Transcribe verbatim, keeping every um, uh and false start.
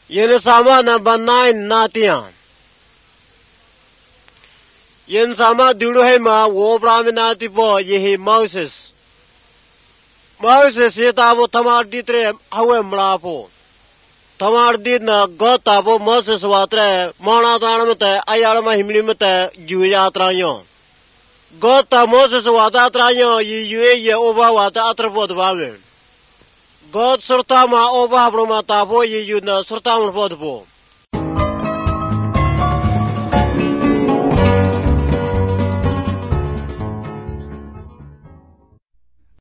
Yen sama number nine natian. Yen sama dulu hema wo brahminati po yehi Moses. Moses ye tabo tamar ditre hawe mlapo. Tamar dit na God tabo Moses watre mana tanamte ayalma himlimte juya tranyo. God ta Moses wata tranyo ye yue ye oba wata atrapod bagen. God serta ma oba broma tabo ye yuna serta mon podbo.